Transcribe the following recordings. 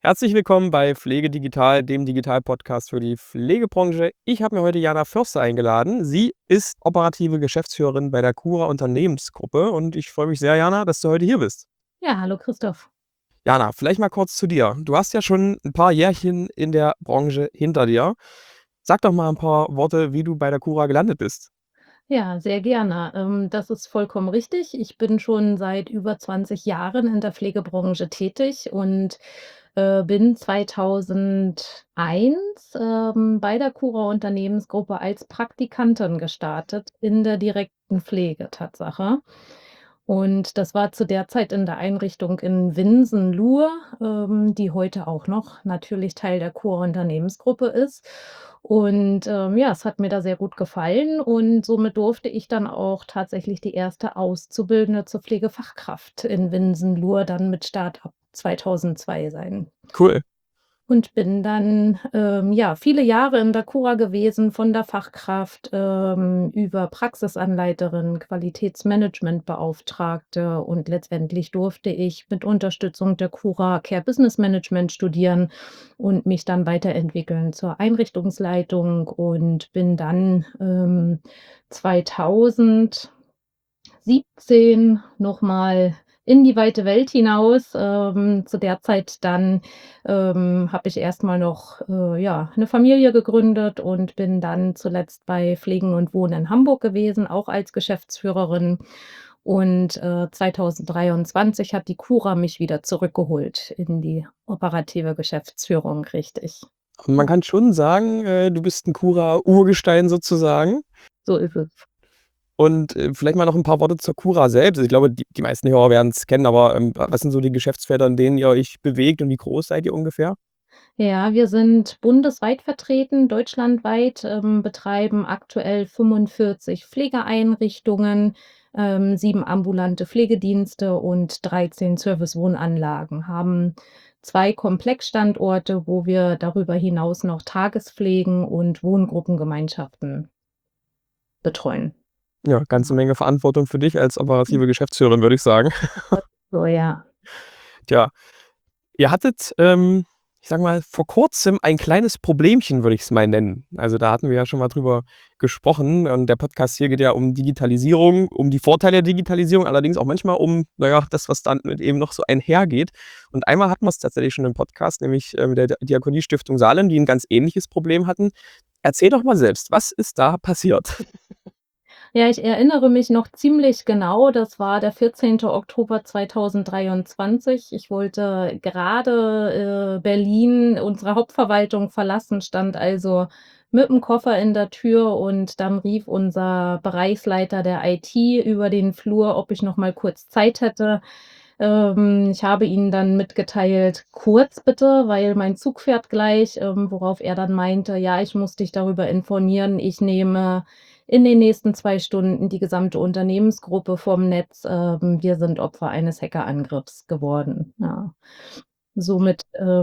Herzlich willkommen bei Pflege Digital, dem Digital-Podcast für die Pflegebranche. Ich habe mir heute Jana Förster eingeladen. Sie ist operative Geschäftsführerin bei der Cura Unternehmensgruppe und ich freue mich sehr, Jana, dass du heute hier bist. Ja, hallo Christoph. Jana, vielleicht mal kurz zu dir. Du hast ja schon ein paar Jährchen in der Branche hinter dir. Sag doch mal ein paar Worte, wie du bei der Cura gelandet bist. Ja, sehr gerne. Das ist vollkommen richtig. Ich bin schon seit über 20 Jahren in der Pflegebranche tätig und, bin 2001, bei der Cura Unternehmensgruppe als Praktikantin gestartet in der direkten Pflege, Tatsache. Und das war zu der Zeit in der Einrichtung in Winsen-Luhr, die heute auch noch natürlich Teil der Cura Unternehmensgruppe ist. Und, ja, es hat mir da sehr gut gefallen und somit durfte ich dann auch tatsächlich die erste Auszubildende zur Pflegefachkraft in Winsen-Luhr dann mit Start ab 2002 sein. Cool. Und bin dann, ja, viele Jahre in der Cura gewesen, von der Fachkraft, über Praxisanleiterin, Qualitätsmanagementbeauftragte und letztendlich durfte ich mit Unterstützung der Cura Care Business Management studieren und mich dann weiterentwickeln zur Einrichtungsleitung und bin dann, 2017 noch mal in die weite Welt hinaus. Zu der Zeit dann, habe ich erst mal noch, ja, 'ne Familie gegründet und bin dann zuletzt bei Pflegen und Wohnen in Hamburg gewesen, auch als Geschäftsführerin. Und, 2023 hat die Cura mich wieder zurückgeholt in die operative Geschäftsführung, richtig. Und man Ja, kann schon sagen, du bist ein Cura-Urgestein sozusagen. so ist es. Und, vielleicht mal noch ein paar Worte zur Cura selbst. Ich glaube, die meisten Hörer werden es kennen, aber, was sind so die Geschäftsfelder, in denen ihr euch bewegt und wie groß seid ihr ungefähr? Ja, wir sind bundesweit vertreten, deutschlandweit, betreiben aktuell 45 Pflegeeinrichtungen, 7 ambulante Pflegedienste und 13 Servicewohnanlagen, haben 2 Komplexstandorte, wo wir darüber hinaus noch Tagespflegen und Wohngruppengemeinschaften betreuen. Ja, ganze Menge Verantwortung für dich als operative Geschäftsführerin, würde ich sagen. So, ja. Tja, ihr hattet, ich sage mal, vor Kurzem ein kleines Problemchen, würde ich es mal nennen. Also, da hatten wir ja schon mal drüber gesprochen und der Podcast hier geht ja um Digitalisierung, um die Vorteile der Digitalisierung, allerdings auch manchmal um, naja, das, was dann mit eben noch so einhergeht. Und einmal hatten wir es tatsächlich schon im Podcast, nämlich, mit der Diakoniestiftung Salem, die ein ganz ähnliches Problem hatten. Erzähl doch mal selbst, was ist da passiert? Ja, ich erinnere mich noch ziemlich genau. Das war der 14. Oktober 2023. Ich wollte gerade, Berlin, unsere Hauptverwaltung verlassen, stand also mit dem Koffer in der Tür und dann rief unser Bereichsleiter der IT über den Flur, ob ich noch mal kurz Zeit hätte. Ich habe ihnen dann mitgeteilt: „Kurz bitte, weil mein Zug fährt gleich“, worauf er dann meinte: „Ja, ich muss dich darüber informieren. Ich nehme in den nächsten 2 Stunden die gesamte Unternehmensgruppe vom Netz. Wir sind Opfer eines Hackerangriffs geworden. Ja. Somit,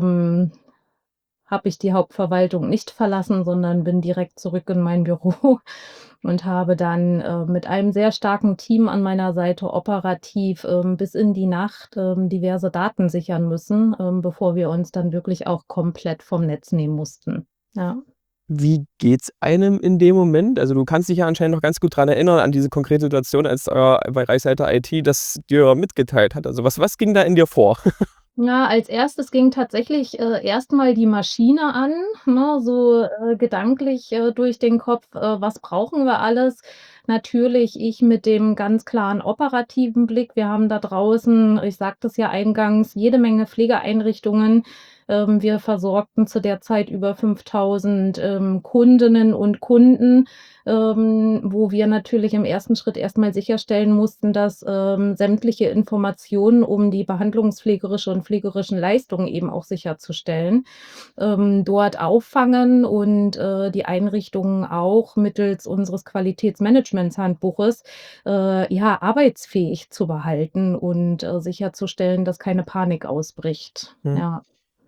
habe ich die Hauptverwaltung nicht verlassen, sondern bin direkt zurück in mein Büro und habe dann, mit einem sehr starken Team an meiner Seite operativ, bis in die Nacht, diverse Daten sichern müssen, bevor wir uns dann wirklich auch komplett vom Netz nehmen mussten. Ja. Wie geht's einem in dem Moment? Also, du kannst dich ja anscheinend noch ganz gut dran erinnern an diese konkrete Situation, als euer Bereichsleiter IT das dir mitgeteilt hat. Also, was ging da in dir vor? Ja, als Erstes ging tatsächlich, erst mal die Maschine an, ne, so, gedanklich, durch den Kopf, was brauchen wir alles? Natürlich ich mit dem ganz klaren operativen Blick. Wir haben da draußen, ich sagte es ja eingangs, jede Menge Pflegeeinrichtungen. Wir versorgten zu der Zeit über 5.000, Kundinnen und Kunden, wo wir natürlich im ersten Schritt erst mal sicherstellen mussten, dass, sämtliche Informationen, um die behandlungspflegerische und pflegerischen Leistungen eben auch sicherzustellen, dort auffangen und, die Einrichtungen auch mittels unseres Qualitätsmanagementshandbuches, ja, arbeitsfähig zu behalten und, sicherzustellen, dass keine Panik ausbricht. Mhm. Ja.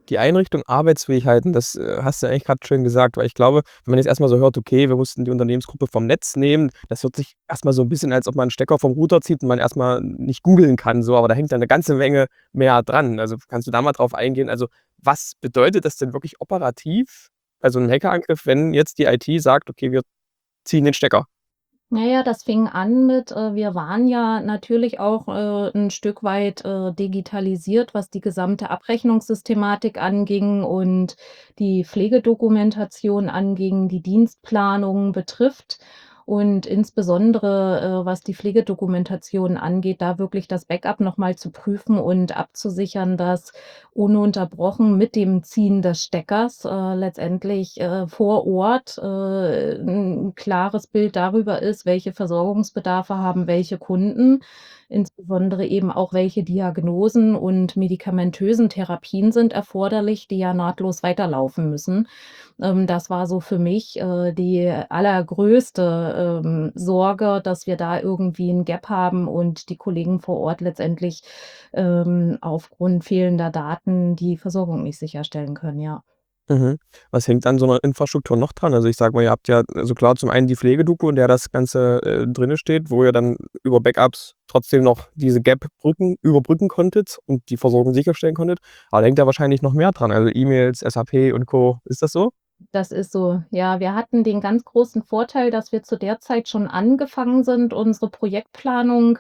Die Einrichtung Arbeitsfähigkeiten, das, hast du eigentlich grad schön gesagt, weil ich glaube, wenn man jetzt erst mal so hört: „Okay, wir mussten die Unternehmensgruppe vom Netz nehmen“, das hört sich erst mal so 'n bisschen, als ob man 'n Stecker vom Router zieht und man erst mal nicht googeln kann so, aber da hängt ja 'ne ganze Menge mehr dran. Also, kannst du da mal drauf eingehen? Also, was bedeutet das denn wirklich operativ bei so 'nem Hackerangriff, wenn jetzt die IT sagt: „Okay, wir ziehen den Stecker?“ Na ja, das fing an mit wir waren ja natürlich auch, 'n Stück weit, digitalisiert, was die gesamte Abrechnungssystematik anging und die Pflegedokumentation anging, die Dienstplanung betrifft. Und insbesondere, was die Pflegedokumentation angeht, da wirklich das Backup noch mal zu prüfen und abzusichern, dass ununterbrochen mit dem Ziehen des Steckers, letztendlich, vor Ort, 'n klares Bild darüber ist, welche Versorgungsbedarfe haben welche Kunden, insbesondere eben auch welche Diagnosen und medikamentösen Therapien sind erforderlich, die ja nahtlos weiterlaufen müssen. Das war so für mich, die allergrößte, Sorge, dass wir da irgendwie 'n Gap haben und die Kollegen vor Ort letztendlich, aufgrund fehlender Daten die Versorgung nicht sicherstellen können, ja. Mhm. Was hängt an so 'ner Infrastruktur noch dran? Also, ich sage mal, ihr habt ja also klar, zum einen die Pflegedoku, in der das Ganze, drinne steht, wo ihr dann über Backups trotzdem noch diese Gap überbrücken konntet und die Versorgung sicherstellen konntet. Aber da hängt ja wahrscheinlich noch mehr dran, also E-Mails, SAP und Co. Ist das so? Das ist so. Ja, wir hatten den ganz großen Vorteil, dass wir zu der Zeit schon angefangen sind, unsere Projektplanung,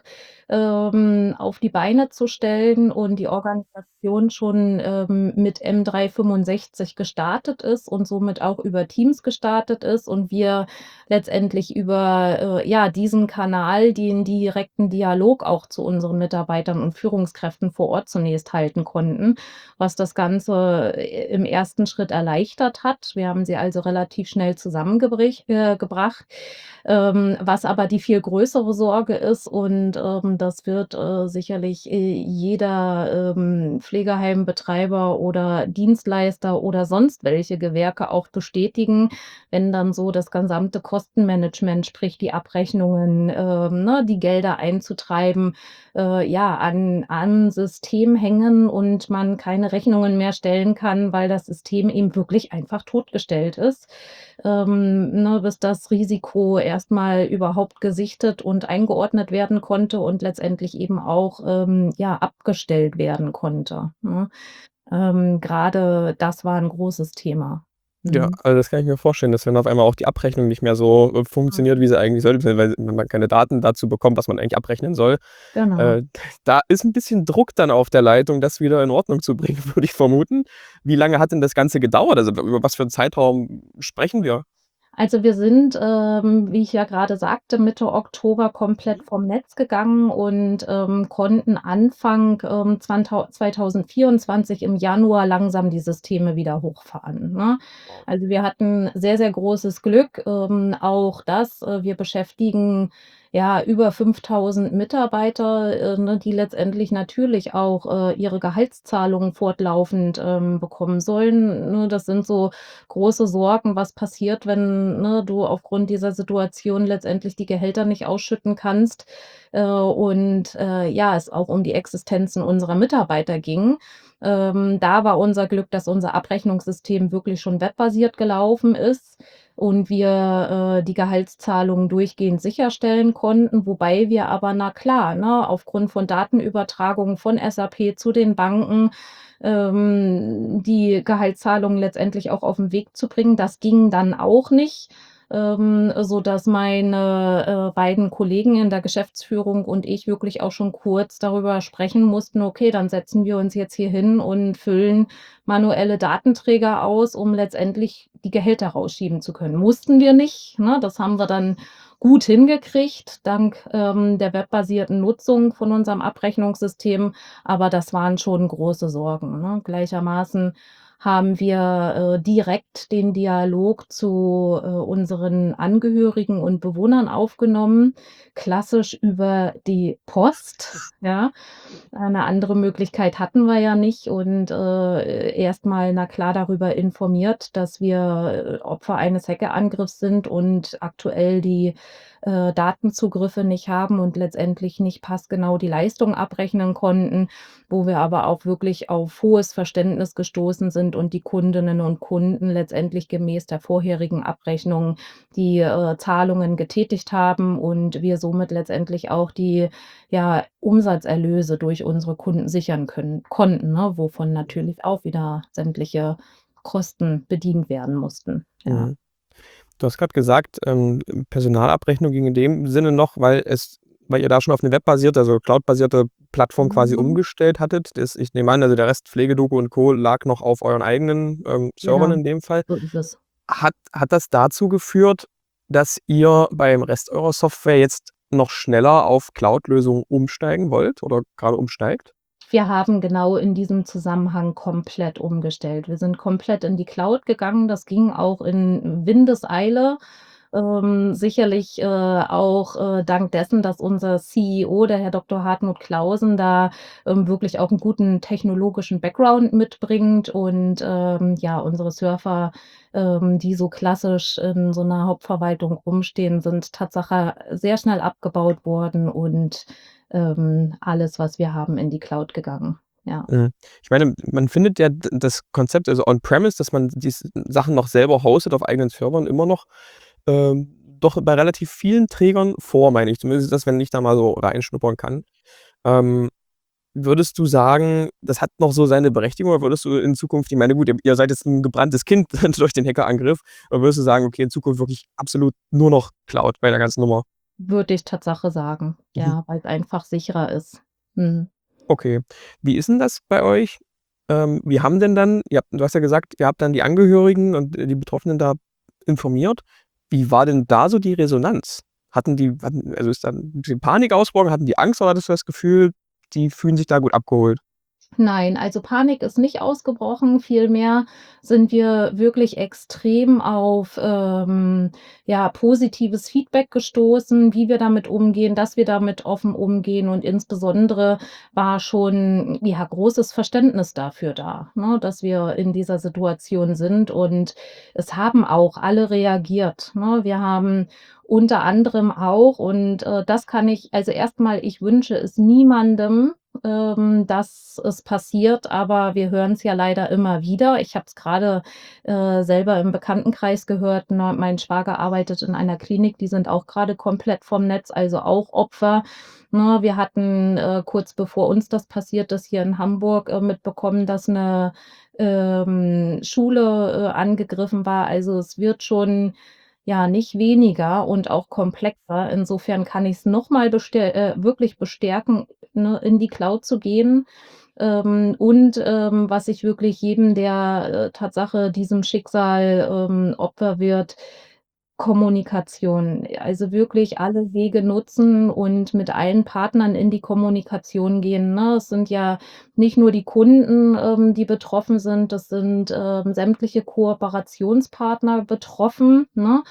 auf die Beine zu stellen und die Organisation schon, mit M365 gestartet ist und somit auch über Teams gestartet ist und wir letztendlich über, ja, diesen Kanal den direkten Dialog auch zu unseren Mitarbeitern und Führungskräften vor Ort zunächst halten konnten, was das Ganze, im ersten Schritt erleichtert hat. Wir haben sie also relativ schnell zusammengebrich gebracht. Was aber die viel größere Sorge ist und, das wird, sicherlich, jeder, Pflegeheimbetreiber oder Dienstleister oder sonst welche Gewerke auch bestätigen, wenn dann so das gesamte Kostenmanagement, sprich die Abrechnungen, ne, die Gelder einzutreiben, ja, an System hängen und man keine Rechnungen mehr stellen kann, weil das System eben wirklich einfach totgestellt ist, ne, bis das Risiko erst mal überhaupt gesichtet und eingeordnet werden konnte und letztendlich eben auch, ja, abgestellt werden konnte, ne? Grade das war 'n großes Thema. Ja, Mhm. also das kann ich mir vorstellen, dass wenn auf einmal auch die Abrechnung nicht mehr so, funktioniert, wie sie eigentlich sollte, weil man keine Daten dazu bekommt, was man eigentlich abrechnen soll. Genau. Äh, Da ist 'n bisschen Druck dann auf der Leitung, das wieder in Ordnung zu bringen, würde ich vermuten. Wie lange hat denn das Ganze gedauert? Also, über was für 'n Zeitraum sprechen wir? Also, wir sind, wie ich ja grade sagte, Mitte Oktober komplett vom Netz gegangen und, konnten Anfang, 2024 im Januar langsam die Systeme wieder hochfahren, ne? Wow. Also, wir hatten sehr, sehr großes Glück, auch das wir beschäftigen, ja, über 5.000 Mitarbeiter, ne, die letztendlich natürlich auch, ihre Gehaltszahlungen fortlaufend, bekommen sollen, ne? Das sind so große Sorgen, was passiert, wenn, ne, du aufgrund dieser Situation letztendlich die Gehälter nicht ausschütten kannst, und, ja, es auch um die Existenzen unserer Mitarbeiter ging. Da war unser Glück, dass unser Abrechnungssystem wirklich schon webbasiert gelaufen ist und wir, die Gehaltszahlungen durchgehend sicherstellen konnten, wobei wir aber, na klar, ne, aufgrund von Datenübertragungen von SAP zu den Banken, die Gehaltszahlungen letztendlich auch auf 'n Weg zu bringen. Das ging dann auch nicht, sodass meine, beiden Kollegen in der Geschäftsführung und ich wirklich auch schon kurz darüber sprechen mussten: „Okay, dann setzen wir uns jetzt hier hin und füllen manuelle Datenträger aus, um letztendlich die Gehälter rausschieben zu können.“ Mussten wir nicht, ne? Das haben wir dann gut hingekriegt, dank, der webbasierten Nutzung von unserem Abrechnungssystem, aber das waren schon große Sorgen, ne? Gleichermaßen haben wir, direkt den Dialog zu, unseren Angehörigen und Bewohnern aufgenommen, klassisch über die Post, ja. Eine andere Möglichkeit hatten wir ja nicht und, erst mal, na klar, darüber informiert, dass wir, Opfer eines Hackerangriffs sind und aktuell die, Datenzugriffe nicht haben und letztendlich nicht passgenau die Leistung abrechnen konnten, wo wir aber auch wirklich auf hohes Verständnis gestoßen sind und die Kundinnen und Kunden letztendlich gemäß der vorherigen Abrechnung die, Zahlungen getätigt haben und wir somit letztendlich auch die, ja, Umsatzerlöse durch unsere Kunden sichern konnten, ne, wovon natürlich auch wieder sämtliche Kosten bedient werden mussten, ja. Mhm. Du hast gerade gesagt, Personalabrechnung ging in dem Sinne noch, weil ihr da schon auf 'ne webbasierte, also cloudbasierte Plattform quasi Mhm. umgestellt hattet. Das Ich nehme an, also der Rest Pflegedoku und Co. lag noch auf euren eigenen, Servern Ja, in dem Fall. so ist es. Hat das dazu geführt, dass ihr beim Rest eurer Software jetzt noch schneller auf Cloud-Lösungen umsteigen wollt oder grade umsteigt? Wir haben genau in diesem Zusammenhang komplett umgestellt. Wir sind komplett in die Cloud gegangen. Das ging auch in Windeseile. Sicherlich, auch, dank dessen, dass unser CEO, der Herr Dr. Hartmut Clausen, da, wirklich auch einen guten technologischen Background mitbringt und, ja, unsere Server, die so klassisch in so einer Hauptverwaltung rumstehen, sind Tatsache sehr schnell abgebaut worden und, alles, was wir haben, in die Cloud gegangen. Ja. Mhm. Ich meine, man findet ja das Konzept, also on-premise, dass man die Sachen noch selber hostet auf eigenen Servern immer noch, doch bei relativ vielen Trägern vor, meine ich. Zumindest das, wenn ich da mal so reinschnuppern kann. Ähm, Würdest du sagen, das hat noch so seine Berechtigung, oder würdest du in Zukunft, ich meine, gut, ihr seid jetzt 'n gebranntes Kind durch den Hackerangriff, aber würdest du sagen, okay, in Zukunft wirklich absolut nur noch Cloud bei der ganzen Nummer? Würde ich Tatsache sagen, Mhm. ja, weil's einfach sicherer ist. Mhm. Okay. Wie ist 'n das bei euch? Wie haben denn dann du hast ja gesagt, ihr habt dann die Angehörigen und, die Betroffenen da informiert. Wie war denn da so die Resonanz? Also, ist dann 'n bisschen Panik ausgebrochen? Hatten die Angst, oder hattest du das Gefühl, die fühlen sich da gut abgeholt? Nein, also Panik ist nicht ausgebrochen. Vielmehr sind wir wirklich extrem auf, ja, positives Feedback gestoßen, wie wir damit umgehen, dass wir damit offen umgehen und insbesondere war schon, ja, großes Verständnis dafür da, ne, dass wir in dieser Situation sind und es haben auch alle reagiert, ne? Wir haben unter anderem auch und, das kann ich also erstmal, ich wünsche es niemandem, dass es passiert, aber wir hören es ja leider immer wieder. Ich habe es grade, selber im Bekanntenkreis gehört, ne? Mein Schwager arbeitet in einer Klinik, die sind auch grade komplett vom Netz, also auch Opfer, ne? Wir hatten, kurz bevor uns das passiert ist, hier in Hamburg, mitbekommen, dass 'ne, Schule, angegriffen war. Also, es wird schon, ja, nicht weniger und auch komplexer. Insofern kann ich's noch mal wirklich bestärken, ne, in die Cloud zu gehen. Und, was ich wirklich jedem, der, Tatsache diesem Schicksal, Opfer wird, Kommunikation. Also wirklich alle Wege nutzen und mit allen Partnern in die Kommunikation gehen, ne? Es sind ja nicht nur die Kunden, die betroffen sind, es sind, sämtliche Kooperationspartner betroffen, ne?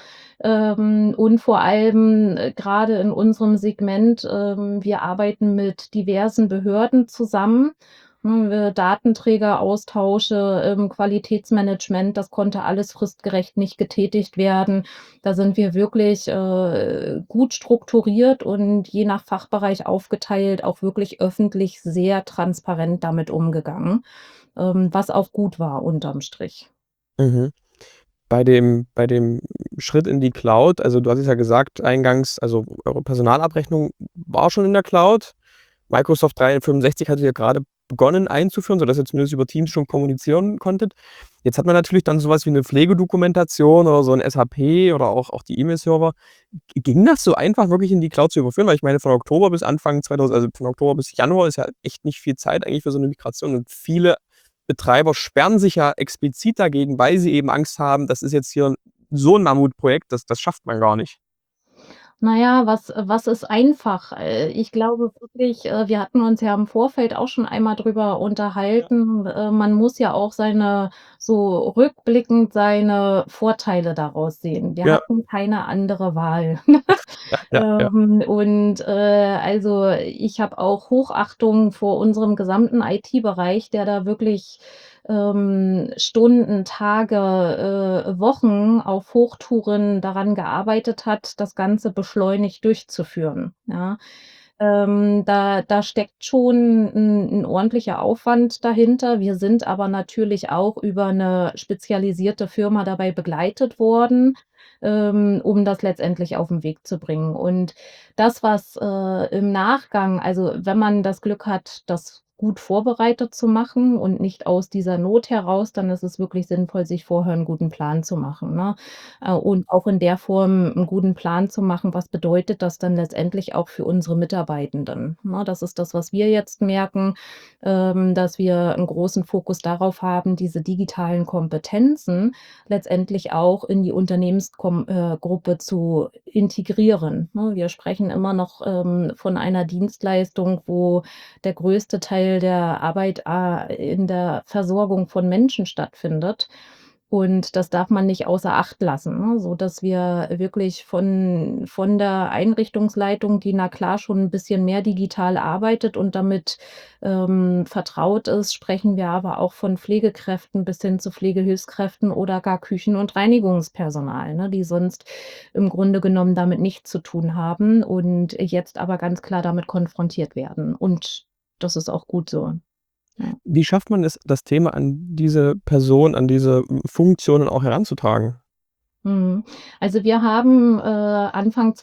Und vor allem, grade in unserem Segment, wir arbeiten mit diversen Behörden zusammen, ne, Datenträgeraustausche, Qualitätsmanagement, das konnte alles fristgerecht nicht getätigt werden. Da sind wir wirklich, gut strukturiert und je nach Fachbereich aufgeteilt, auch wirklich öffentlich sehr transparent damit umgegangen, was auch gut war unterm Strich. Mhm. Bei dem Schritt in die Cloud, also, du hattest ja gesagt eingangs, also, eure Personalabrechnung war schon in der Cloud. Microsoft 365 hattet ihr grade begonnen einzuführen, sodass ihr zumindest über Teams schon kommunizieren konntet. Jetzt hat man natürlich dann so was wie 'ne Pflegedokumentation oder so 'n SAP oder auch die E-Mail-Server. Ging das so einfach wirklich in die Cloud zu überführen? Weil ich meine, von Oktober bis Anfang 2000, also, von Oktober bis Januar ist ja echt nicht viel Zeit eigentlich für so 'ne Migration, und viele Betreiber sperren sich ja explizit dagegen, weil sie eben Angst haben, das ist jetzt hier so 'n Mammutprojekt, das schafft man gar nicht. Na ja, was ist einfach? Ich glaube wirklich, wir hatten uns ja im Vorfeld auch schon einmal drüber Ja, unterhalten, man muss ja auch so rückblickend seine Vorteile daraus sehen. Wir ja, hatten keine andere Wahl. ja, ja, ja. Und, ich habe auch Hochachtung vor unserem gesamten IT-Bereich, der da wirklich, Stunden, Tage, Wochen auf Hochtouren daran gearbeitet hat, das Ganze beschleunigt durchzuführen, ja. Da steckt schon 'n ordentlicher Aufwand dahinter. Wir sind aber natürlich auch über 'ne spezialisierte Firma dabei begleitet worden, um das letztendlich auf 'n Weg zu bringen. Und das, was, im Nachgang, also, wenn man das Glück hat, das gut vorbereitet zu machen und nicht aus dieser Not heraus, dann ist es wirklich sinnvoll, sich vorher 'n guten Plan zu machen, ne? Und auch in der Form 'n guten Plan zu machen, was bedeutet das dann letztendlich auch für unsere Mitarbeitenden, ne? Das ist das, was wir jetzt merken, dass wir 'n großen Fokus darauf haben, diese digitalen Kompetenzen letztendlich auch in die Gruppe zu integrieren, ne? Wir sprechen immer noch, von einer Dienstleistung, wo der größte Teil der Arbeit, in der Versorgung von Menschen stattfindet. Und das darf man nicht außer Acht lassen, ne, sodass wir wirklich von der Einrichtungsleitung, die na klar schon ein bisschen mehr digital arbeitet und damit, vertraut ist, sprechen wir aber auch von Pflegekräften bis hin zu Pflegehilfskräften oder gar Küchen und Reinigungspersonal, ne, die sonst im Grunde genommen damit nichts zu tun haben und jetzt aber ganz klar damit konfrontiert werden. Und das ist auch gut so, ja. Wie schafft man es, das Thema an diese Person, an diese, Funktionen auch heranzutragen? Mhm. Also, wir haben, Anfang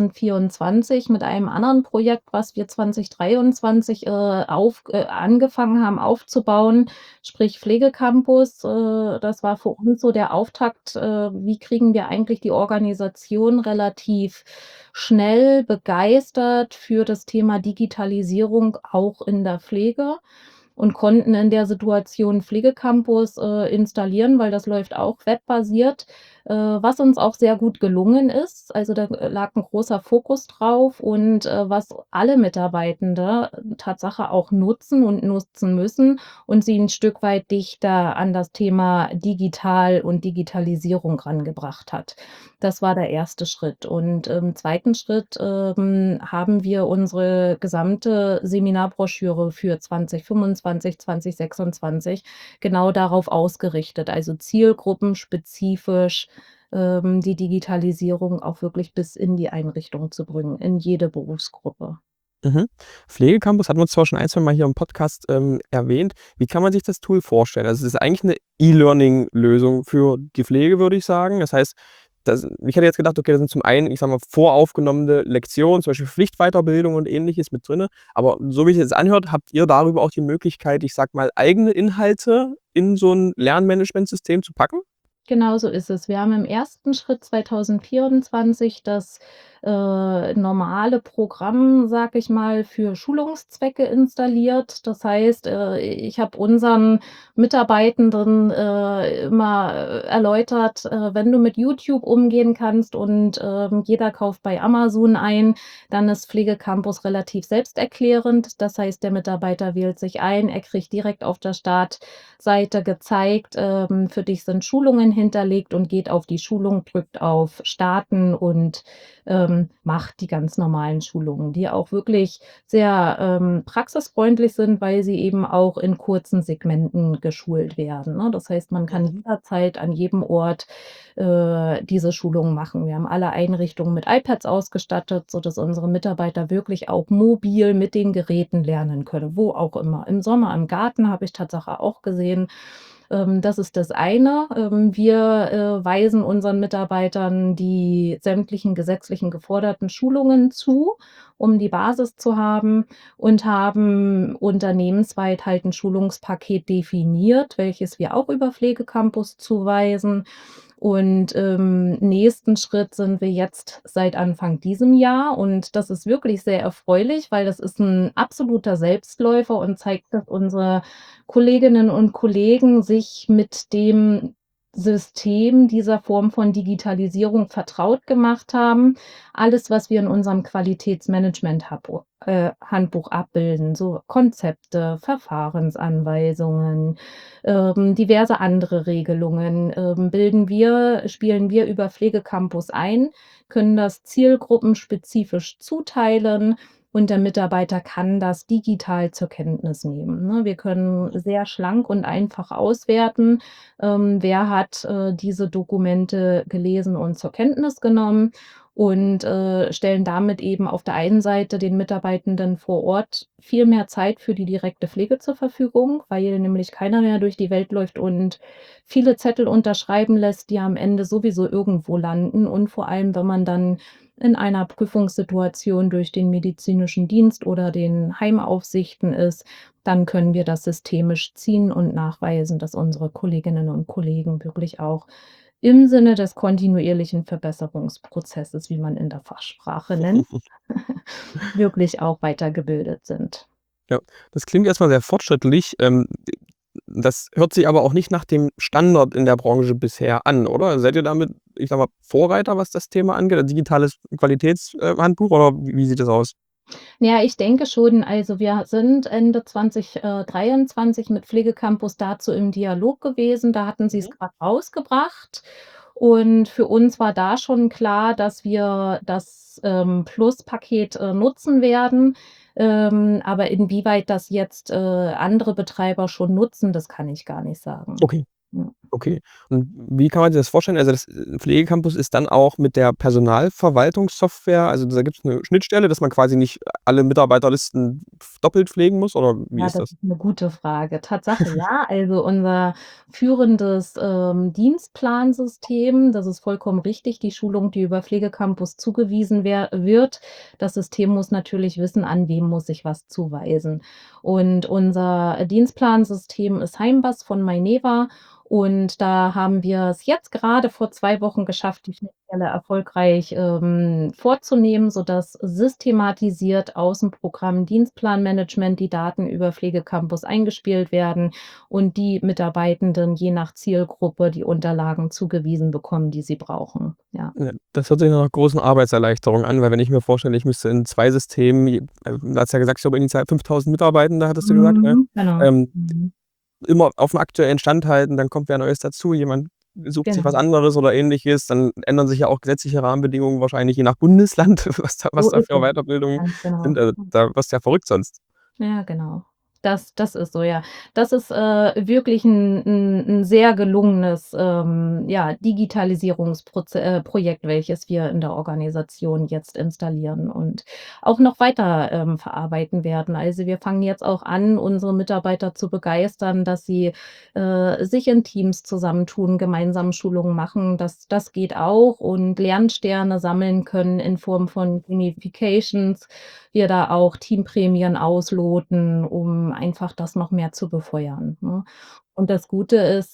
2024 mit einem anderen Projekt, was wir 2023, angefangen haben aufzubauen, sprich Pflegecampus. Das war für uns so der Auftakt, wie kriegen wir eigentlich die Organisation relativ schnell begeistert für das Thema Digitalisierung auch in der Pflege und konnten in der Situation Pflegecampus, installieren, weil das läuft auch webbasiert, was uns auch sehr gut gelungen ist. Also, da lag 'n großer Fokus drauf und, was alle Mitarbeitende Tatsache auch nutzen und nutzen müssen und sie 'n Stück weit dichter an das Thema digital und Digitalisierung rangebracht hat. Das war der erste Schritt. Und im zweiten Schritt, haben wir unsere gesamte Seminarbroschüre für 2025, 2026 genau darauf ausgerichtet, also zielgruppenspezifisch, die Digitalisierung auch wirklich bis in die Einrichtung zu bringen, in jede Berufsgruppe. Mhm. Pflegecampus hatten wir zwar schon ein, zwei Mal hier im Podcast, erwähnt. Wie kann man sich das Tool vorstellen? Also, es ist eigentlich 'ne E-Learning-Lösung für die Pflege, würde ich sagen. Das heißt, ich hätte jetzt gedacht, okay, da sind zum einen, ich sage mal, voraufgenommene Lektionen, zum Beispiel Pflichtweiterbildung und Ähnliches mit drinne. Aber so wie sich das anhört, habt ihr darüber auch die Möglichkeit, ich sage mal, eigene Inhalte in so 'n Lernmanagementsystem zu packen? Genau so ist es. Wir haben im ersten Schritt 2024 das, normale Programm, sage ich mal, für Schulungszwecke installiert. Das heißt, ich habe unseren Mitarbeitenden, immer, erläutert, wenn du mit YouTube umgehen kannst und, jeder kauft bei Amazon ein, dann ist Pflegecampus relativ selbsterklärend. Das heißt, der Mitarbeiter wählt sich ein, er kriegt direkt auf der Startseite gezeigt, für dich sind Schulungen hinterlegt und geht auf die Schulung, drückt auf Starten und, macht die ganz normalen Schulungen, die auch wirklich sehr, praxisfreundlich sind, weil sie eben auch in kurzen Segmenten geschult werden, ne? Das heißt, man kann Mhm. jederzeit an jedem Ort, diese Schulungen machen. Wir haben alle Einrichtungen mit iPads ausgestattet, sodass unsere Mitarbeiter wirklich auch mobil mit den Geräten lernen können, wo auch immer. Im Sommer im Garten habe ich Tatsache auch gesehen. Das ist das eine. Wir, weisen unseren Mitarbeitern die sämtlichen gesetzlichen geforderten Schulungen zu, um die Basis zu haben und haben unternehmensweit halt 'n Schulungspaket definiert, welches wir auch über Pflegecampus zuweisen. Und im nächsten Schritt sind wir jetzt seit Anfang diesem Jahr und das ist wirklich sehr erfreulich, weil das ist 'n absoluter Selbstläufer und zeigt, dass unsere Kolleginnen und Kollegen sich mit dem System dieser Form von Digitalisierung vertraut gemacht haben. Alles, was wir in unserem Handbuch abbilden, so Konzepte, Verfahrensanweisungen, diverse andere Regelungen, spielen wir über Pflegecampus ein, können das zielgruppenspezifisch zuteilen und der Mitarbeiter kann das digital zur Kenntnis nehmen, ne? Wir können sehr schlank und einfach auswerten, wer hat, diese Dokumente gelesen und zur Kenntnis genommen und, stellen damit eben auf der einen Seite den Mitarbeitenden vor Ort viel mehr Zeit für die direkte Pflege zur Verfügung, weil nämlich keiner mehr durch die Welt läuft und viele Zettel unterschreiben lässt, die am Ende sowieso irgendwo landen. Und vor allem, wenn man dann in einer Prüfungssituation durch den medizinischen Dienst oder den Heimaufsichten ist, dann können wir das systemisch ziehen und nachweisen, dass unsere Kolleginnen und Kollegen wirklich auch im Sinne des kontinuierlichen Verbesserungsprozesses, wie man in der Fachsprache nennt, wirklich auch weitergebildet sind. Ja, das klingt erstmal sehr fortschrittlich. Das hört sich aber auch nicht nach dem Standard in der Branche bisher an, oder? Seid ihr damit, ich sage mal, Vorreiter, was das Thema angeht, ein digitales Qualitätshandbuch Handbuch oder wie sieht das aus? Ja, ich denke schon. Also, wir sind Ende 2023 mit Pflegecampus dazu im Dialog gewesen. Da hatten sie es Mhm. grad rausgebracht und für uns war da schon klar, dass wir das, Plus-Paket, nutzen werden. Aber inwieweit das jetzt, andere Betreiber schon nutzen, das kann ich gar nicht sagen. Okay. Ja. Okay. Und wie kann man sich das vorstellen? Also, das, Pflegecampus ist dann auch mit der Personalverwaltungssoftware, also, da gibt's 'ne Schnittstelle, dass man quasi nicht alle Mitarbeiterlisten doppelt pflegen muss oder wie Ja, ist das das? ist 'ne gute Frage. Tatsache ja, also unser führendes, Dienstplansystem, das ist vollkommen richtig, die Schulung, die über Pflegecampus zugewiesen wird. Das System muss natürlich wissen, an wen muss ich was zuweisen. Und unser Dienstplansystem ist Heimbas von Maineva und da haben wir's jetzt grade vor 2 Wochen geschafft, die Schnittstelle erfolgreich, vorzunehmen, sodass systematisiert aus'm Programm Dienstplanmanagement die Daten über Pflegecampus eingespielt werden und die Mitarbeitenden je nach Zielgruppe die Unterlagen zugewiesen bekommen, die sie brauchen, ja. Ja, das hört sich nach 'ner großen Arbeitserleichterung an, weil wenn ich mir vorstelle, ich müsste in 2 Systemen du hast ja gesagt, ich glaube initial 5.000 Mitarbeitende, hattest du gesagt, ne? Mhm, genau. Ähm, Mhm. immer auf'm aktuellen Stand halten, dann kommt wer Neues dazu, jemand sucht sich was Genau. anderes oder Ähnliches, dann ändern sich ja auch gesetzliche Rahmenbedingungen wahrscheinlich je nach Bundesland, was So da ist für es. Weiterbildungen Ganz genau. sind. Also, da wirst du ja verrückt sonst. Ja, genau. Das ist so, ja. Das ist, wirklich 'n sehr gelungenes, ja, Projekt, welches wir in der Organisation jetzt installieren und auch noch weiter, verarbeiten werden. Also, wir fangen jetzt auch an, unsere Mitarbeiter zu begeistern, dass sie, sich in Teams zusammentun, gemeinsam Schulungen machen. Das geht auch und Lernsterne sammeln können in Form von Gamifications. Wir da auch Teamprämien ausloten, um einfach das noch mehr zu befeuern, ne? Und das Gute ist,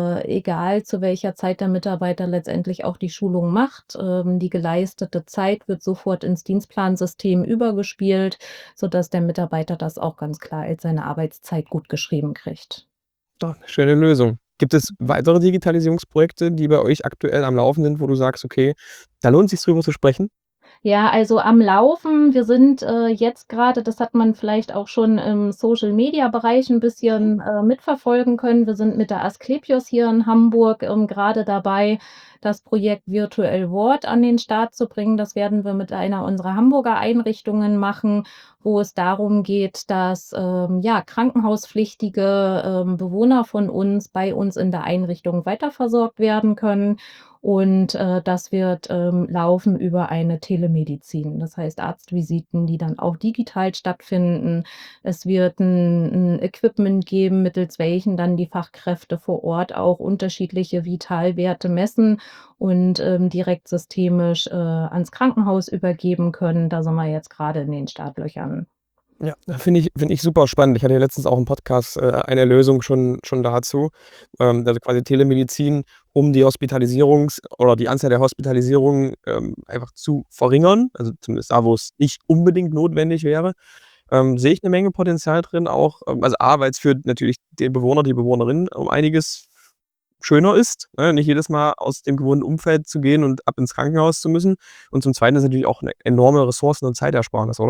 egal zu welcher Zeit der Mitarbeiter letztendlich auch die Schulung macht, die geleistete Zeit wird sofort ins Dienstplansystem übergespielt, sodass der Mitarbeiter das auch ganz klar als seine Arbeitszeit gut geschrieben kriegt. Doch, 'ne schöne Lösung. Gibt es weitere Digitalisierungsprojekte, die bei euch aktuell am Laufen sind, wo du sagst: „Okay, da lohnt sich's drüber zu sprechen?“ Ja, also am Laufen. Wir sind, jetzt grade das hat man vielleicht auch schon im Social-Media-Bereich 'n Mhm. bisschen, mitverfolgen können. Wir sind mit der Asklepios hier in Hamburg, grade dabei, das Projekt Virtuell Ward an den Start zu bringen. Das werden wir mit einer unserer Hamburger Einrichtungen machen, wo es darum geht, dass, ja, krankenhauspflichtige, Bewohner von uns bei uns in der Einrichtung weiterversorgt werden können. Und, das wird, laufen über eine Telemedizin. Das heißt Arztvisiten, die dann auch digital stattfinden. Es wird 'n Equipment geben, mittels welchen dann die Fachkräfte vor Ort auch unterschiedliche Vitalwerte messen und, direkt systemisch, ans Krankenhaus übergeben können. Da sind wir jetzt grade in den Startlöchern. Ja, finde ich super spannend. Ich hatte ja letztens auch im Podcast, eine Lösung schon dazu. Also quasi Telemedizin, um die Hospitalisierungs oder die Anzahl der Hospitalisierungen, einfach zu verringern, also zumindest da, wo es nicht unbedingt notwendig wäre. Sehe ich 'ne Menge Potenzial drin auch, also A, weil's für natürlich den Bewohner, die Bewohnerin um einiges schöner ist, ne, nicht jedes Mal aus dem gewohnten Umfeld zu gehen und ab ins Krankenhaus zu müssen. Und zum Zweiten ist es natürlich auch 'ne enorme Ressourcen und Zeitersparnis, oder?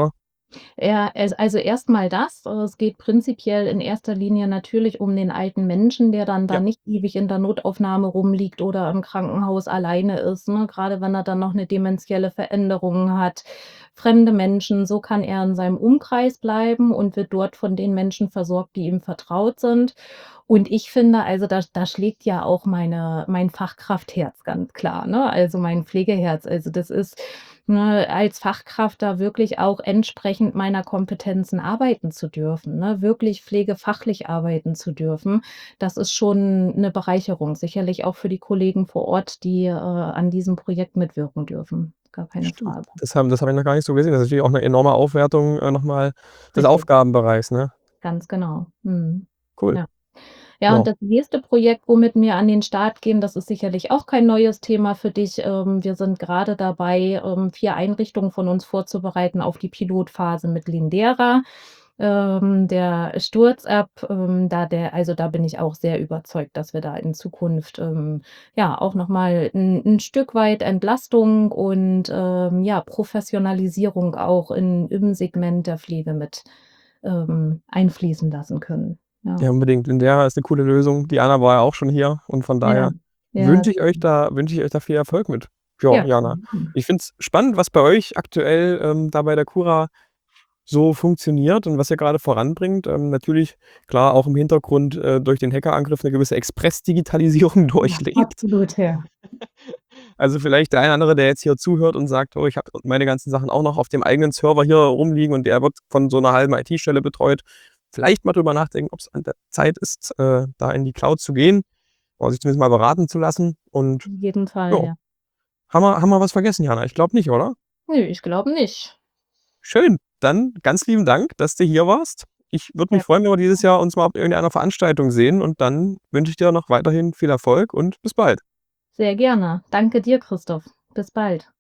Ja, also erstmal das. Es geht prinzipiell in erster Linie natürlich um den alten Menschen, der dann da Ja, nicht ewig in der Notaufnahme rumliegt oder im Krankenhaus alleine ist, ne? Grade wenn er dann noch 'ne demenzielle Veränderung hat. Fremde Menschen, so kann er in seinem Umkreis bleiben und wird dort von den Menschen versorgt, die ihm vertraut sind. Und ich finde, also, da schlägt ja auch mein Fachkraftherz ganz klar, ne? Also, mein Pflegeherz. Also, das ist, ne, als Fachkraft da wirklich auch entsprechend meiner Kompetenzen arbeiten zu dürfen, ne? Wirklich pflegefachlich arbeiten zu dürfen. Das ist schon 'ne Bereicherung, sicherlich auch für die Kollegen vor Ort, die, an diesem Projekt mitwirken dürfen. Gar keine stimmt. Frage. Das habe ich noch gar nicht so gesehen. Das ist natürlich auch 'ne enorme Aufwertung, noch mal des Richtig, Aufgabenbereichs, ne? ganz genau. Mhm. Cool. Ja. Ja, und Wow. das nächste Projekt, womit wir an den Start gehen, das ist sicherlich auch kein neues Thema für dich. Wir sind grade dabei, 4 Einrichtungen von uns vorzubereiten auf die Pilotphase mit Lindera. Der Sturz-App, da bin ich auch sehr überzeugt, dass wir da in Zukunft, ja, auch noch mal 'n Stück weit Entlastung und, ja, Professionalisierung auch im Segment der Pflege mit, einfließen lassen können. Ja. Ja, unbedingt. Lindera ist 'ne coole Lösung. Die Anna war ja auch schon hier und von Ja, daher ja, wünsche ich euch da viel Erfolg mit. Ja, ja, Jana. Ich finde es spannend, was bei euch aktuell, da bei der Cura so funktioniert und was ihr grade voranbringt. Natürlich, klar, auch im Hintergrund, durch den Hackerangriff 'ne gewisse Express-Digitalisierung ja, durchlebt. absolut, ja. Also, vielleicht der eine oder andere, der jetzt hier zuhört und sagt: „Oh, ich habe meine ganzen Sachen auch noch auf dem eigenen Server hier rumliegen und der wird von so 'ner halben IT-Stelle betreut.“ Vielleicht mal drüber nachdenken, ob's an der Zeit ist, da in die Cloud zu gehen oder sich zumindest mal beraten zu lassen und Auf jeden Fall, ja, ja. haben wir was vergessen, Jana? Ich glaube nicht, oder? Nö, ich glaube nicht. Schön, dann ganz lieben Dank, dass du hier warst. Ich würde mich Ja, freuen, wenn wir dieses Jahr uns mal auf irgendeiner Veranstaltung sehen und dann wünsche ich dir noch weiterhin viel Erfolg und bis bald. sehr gerne. Danke dir, Christoph. Bis bald.